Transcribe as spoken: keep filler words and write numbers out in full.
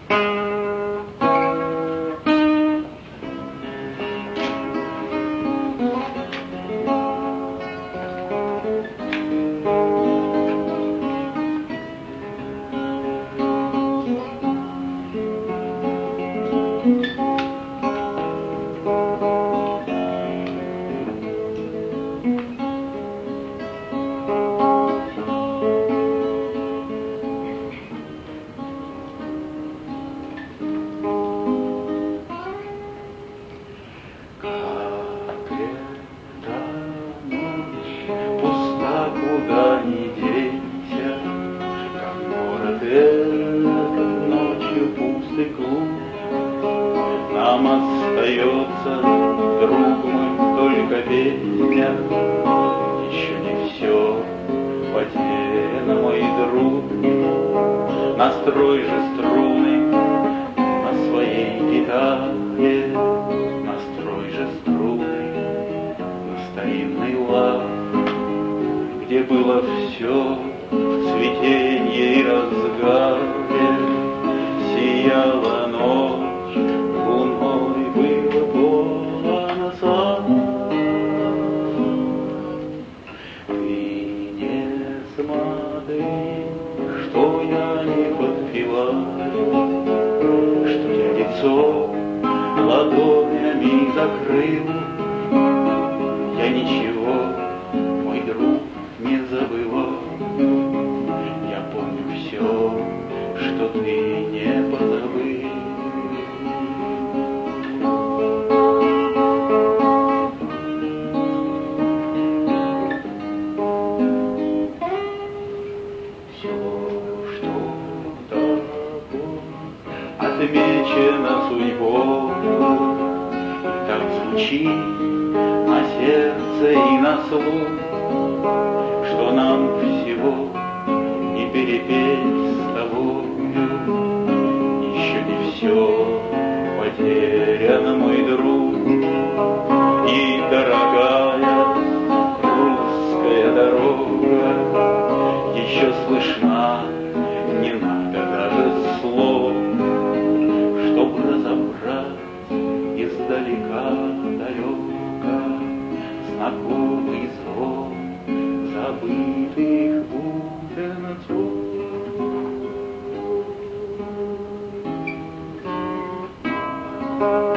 Куда ни денься, как город этот ночью пуст и глух. Нам остается, друг мой, только песня. Еще не все потеряно, мой друг. Настрой же струны на своей гитаре, настрой же струны на старинный лад, где было все в цветенье и разгаре. Сияла ночь, луной было полно сад. Ты не смотри, что я не подпеваю, что я лицо ладонями закрыл. Я ничего, мой друг, не забывай, я помню все, что ты не позабыл. Все, что тобой отмечено судьбой, так звучит на сердце и на слух, что нам всего не перепеть с тобою. Еще не все потеряно, мой друг, и дорогая русская дорога еще слышна. Не надо даже слов, чтоб разобрать издалека далеко знакомый звон забытых бубенцов. Thank you.